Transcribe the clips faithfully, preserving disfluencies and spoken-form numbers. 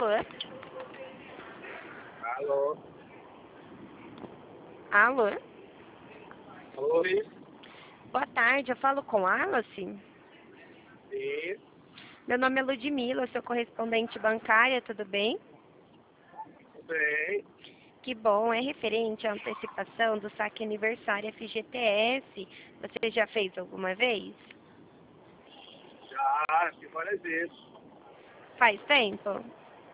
Alô? Alô? Alô? Oi? Boa tarde, eu falo com Alice? Sim, Meu nome é Ludmila, sou correspondente bancária, tudo bem? tudo bem. Que bom, é referente à antecipação do saque aniversário F G T S. Você já fez alguma vez? Já, fiz várias vezes. Faz tempo?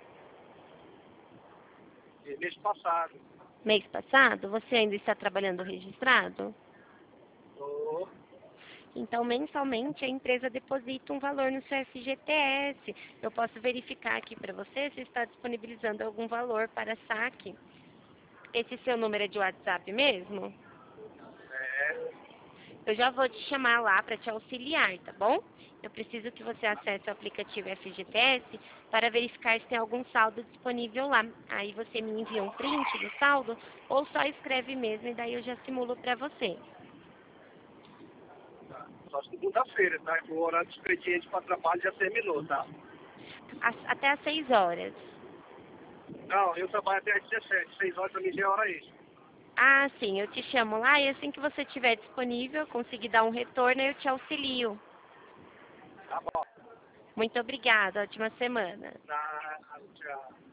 Fiz mês passado. Mês passado? Você ainda está trabalhando registrado? Tô. Então, mensalmente, a empresa deposita um valor no seu F G T S. Eu posso verificar aqui para você se está disponibilizando algum valor para saque. Esse seu número é de WhatsApp mesmo? É. Eu já vou te chamar lá para te auxiliar, tá bom? Eu preciso que você acesse o aplicativo F G T S para verificar se tem algum saldo disponível lá. Aí você me envia um print do saldo ou só escreve mesmo e daí eu já simulo para você. Só segunda-feira, tá? O horário de expediente para trabalho já terminou, tá? As- até às seis horas. Não, eu trabalho até às dezessete. seis horas pra mim já é hora extra. Ah, sim, eu te chamo lá e assim que você estiver disponível, conseguir dar um retorno, eu te auxilio. Tá bom. Muito obrigada, ótima semana. Tá, tchau.